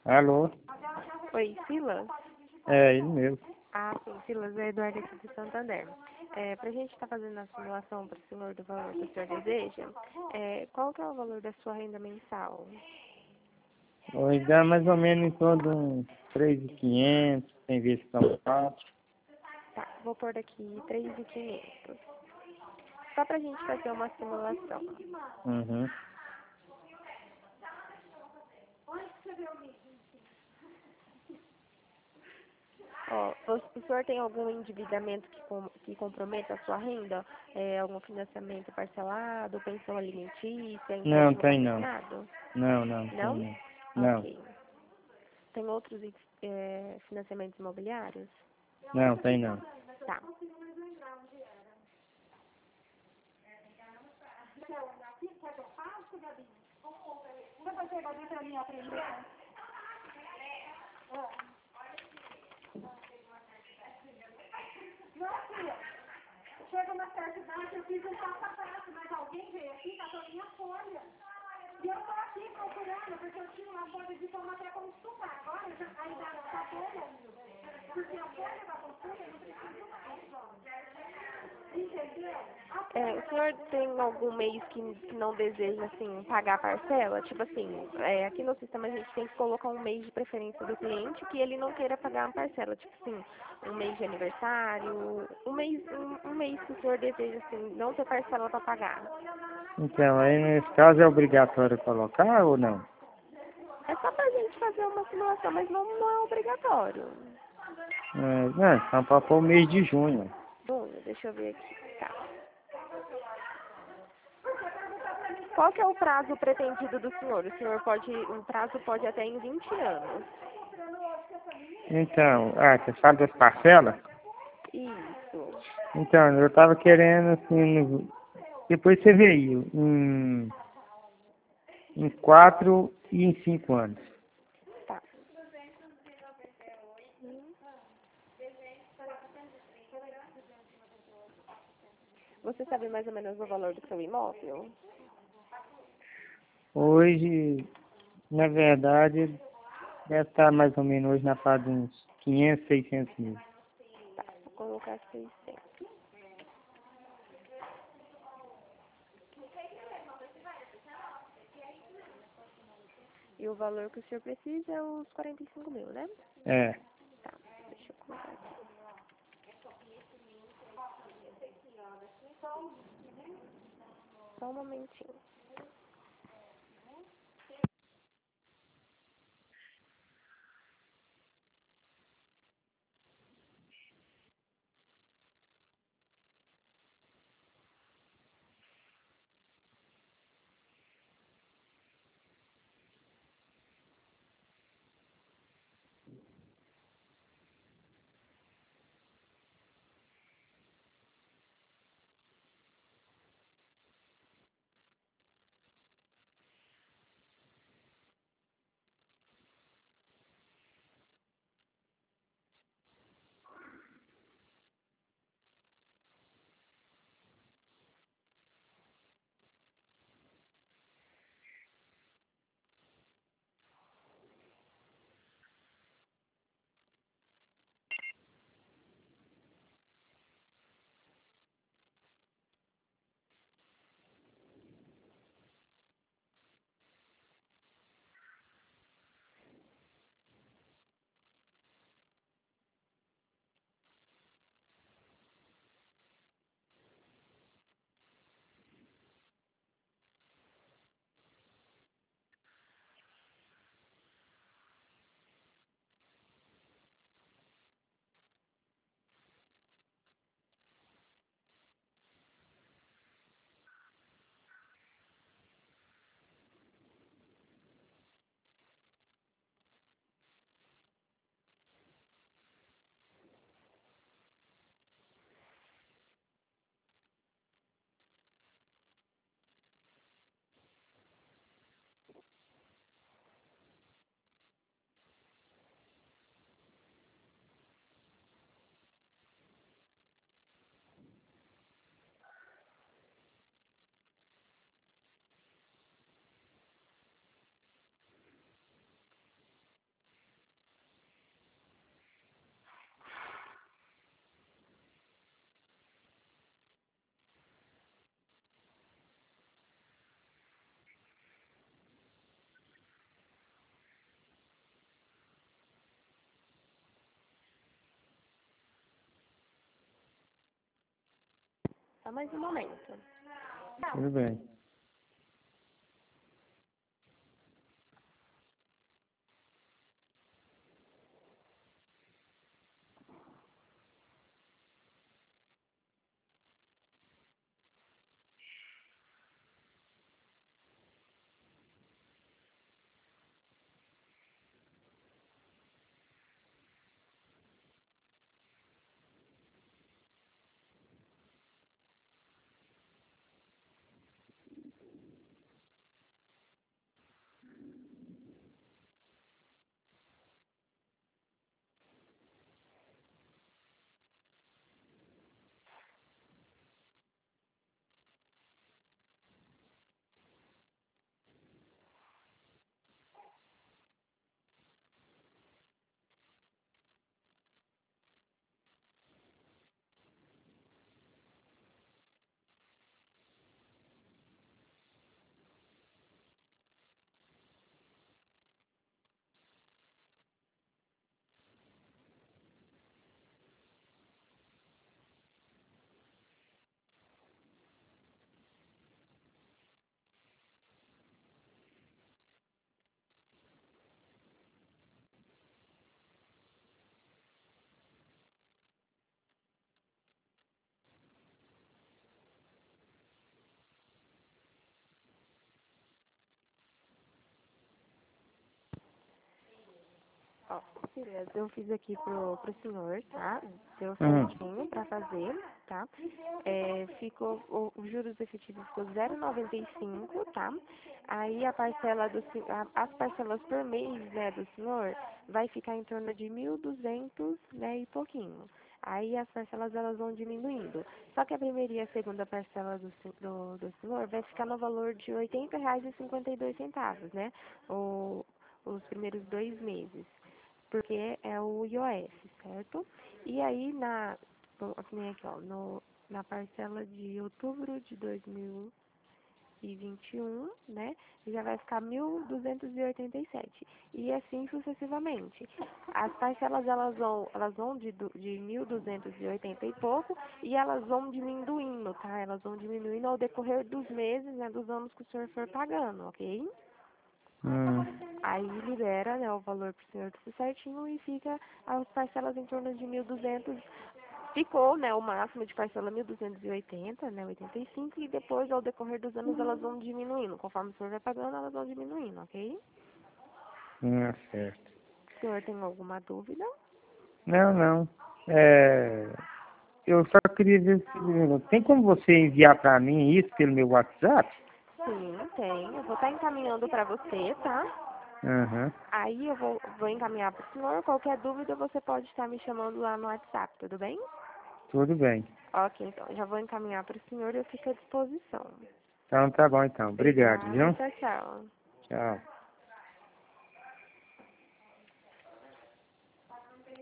Alô? Oi, Silas? É, ele mesmo. Ah, sim, Silas, é Eduardo aqui de Santander. Pra gente estar fazendo a simulação para o senhor do valor que o senhor deseja, qual que é o valor da sua renda mensal? Hoje dá mais ou menos em torno de uns 3.500, tem vezes que são 4. Tá, vou pôr daqui 3.500. Só pra gente fazer uma simulação. Uhum. Ó, o senhor tem algum endividamento que comprometa a sua renda? Algum financiamento parcelado, pensão alimentícia, Não, empréstimo tem não. consignado? Não, tem Não? não. Não, Ok. Tem outros financiamentos imobiliários? não, tem não. Tá. Chega uma certa idade, eu fiz um passo a passo, mas alguém veio aqui, catou minha folha. E eu tô aqui procurando, porque eu tinha uma folha de forma até consulta. Agora a idade está toda, porque a folha da consulta eu não preciso mais. Entendeu? O senhor tem algum mês que não deseja, assim, pagar a parcela? Tipo assim, aqui no sistema a gente tem que colocar um mês de preferência do cliente que ele não queira pagar a parcela. Tipo assim, um mês de aniversário, um mês que o senhor deseja, assim, não ter parcela para pagar. Então, aí nesse caso é obrigatório colocar ou não? É só pra gente fazer uma simulação, mas não é obrigatório. Não, só para pôr o mês de junho. Junho, deixa eu ver aqui. Tá. Qual que é o prazo pretendido do senhor? O prazo pode até em 20 anos. Então, você sabe das parcelas? Isso. Então, eu tava querendo, assim, depois você veio, em 4 e em 5 anos. Tá. Você sabe mais ou menos o valor do seu imóvel? Hoje, na verdade, deve estar mais ou menos hoje na fase de uns 500, 600 mil. Tá, vou colocar 600. E o valor que o senhor precisa é os 45 mil, né? É. Tá, deixa eu colocar aqui. Só um momentinho. Só mais um momento. Tudo bem. Ó, beleza, eu fiz aqui pro senhor, tá? Deu Uhum. certinho pra fazer, tá? Ficou, os juros efetivos ficou 0,95, tá? Aí a parcela as parcelas por mês, né, do senhor, vai ficar em torno de 1.200, né, e pouquinho. Aí as parcelas elas vão diminuindo. Só que a primeira e a segunda parcela do senhor vai ficar no valor de R$ 80,52, né? Os primeiros 2 meses, porque é o IOF, certo? E aí, que nem aqui, ó, na parcela de outubro de 2021, né, já vai ficar 1.287. E assim sucessivamente. As parcelas, elas vão de 1.280 e pouco, e elas vão diminuindo, tá? Elas vão diminuindo ao decorrer dos meses, né, dos anos que o senhor for pagando, ok? Aí libera, né, o valor para o senhor tudo certinho e fica as parcelas em torno de 1.200. Ficou, né, o máximo de parcela 1.280, né, 85, e depois, ao decorrer dos anos, elas vão diminuindo. Conforme o senhor vai pagando, elas vão diminuindo, ok? Certo. O senhor tem alguma dúvida? Não, não. Eu só queria ver se tem como você enviar para mim isso pelo meu WhatsApp? Sim, tem. Eu vou estar encaminhando para você, tá? Uhum. Aí eu vou encaminhar para o senhor. Qualquer dúvida, você pode estar me chamando lá no WhatsApp, tudo bem? Tudo bem. Ok, então, já vou encaminhar para o senhor e eu fico à disposição. Então tá bom então. Obrigado, Obrigada, viu? tchau, tchau. Tchau.